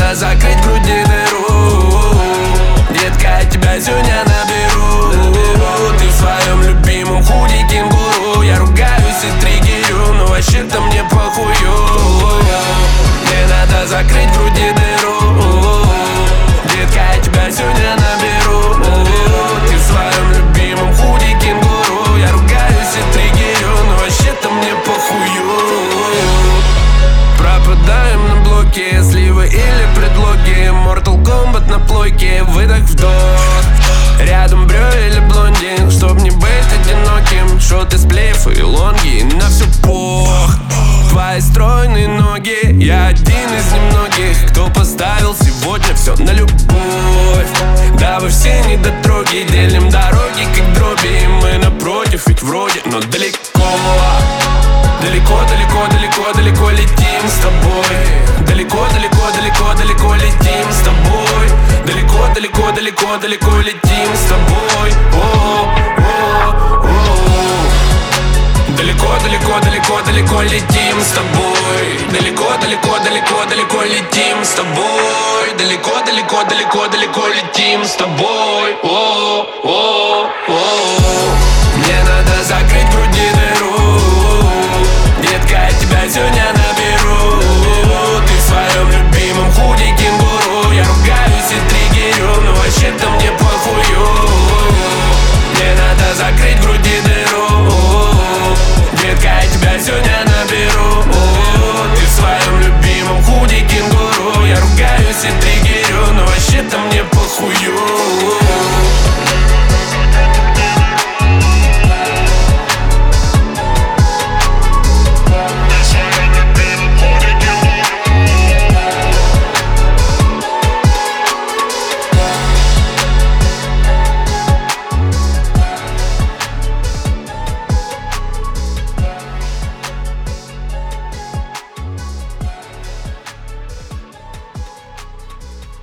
надо закрыть в груди дыру. Детка, я тебя сегодня наберу. Ты в своем любимом худи кенгуру. Я ругаюсь и триггерю, но вообще-то мне похую. Мне надо закрыть в груди дыру. Детка, я тебя сегодня наберу. Ты в своем любимом худи кенгуру. Я ругаюсь и триггерю, но вообще-то мне похую. Пропадаем на блоке, сливы или предлоги. Mortal Kombat на плойке, выдох-вдох. Рядом брё или блондин, чтоб не быть одиноким. Шоты, сплейфы и лонги, на все пох. Твои стройные ноги, я один из немногих, кто поставил сегодня все на любовь. Да вы все недотроги, делим дороги как дроби. И мы напротив, ведь вроде, но далеко. Далеко, далеко, далеко, далеко летим с тобой. Далеко, далеко, далеко, далеко летим с тобой. Далеко, далеко, далеко, далеко летим с тобой. Далеко, далеко, далеко, далеко летим с тобой. Далеко, далеко, далеко, далеко летим с тобой. Далеко, далеко, далеко, далеко летим с тобой. Мне надо закрыть в груди дыру. Детка, я тебя сегодня наберу. Ты в своем любимом худи кенгуру. Я ругаюсь и триггерю, но вообще-то мне похую. Мне надо закрыть в груди дыру. Детка, я тебя сегодня наберу. Ты в своем любимом худи кенгуру. Я ругаюсь и триггерю, но вообще-то мне похую.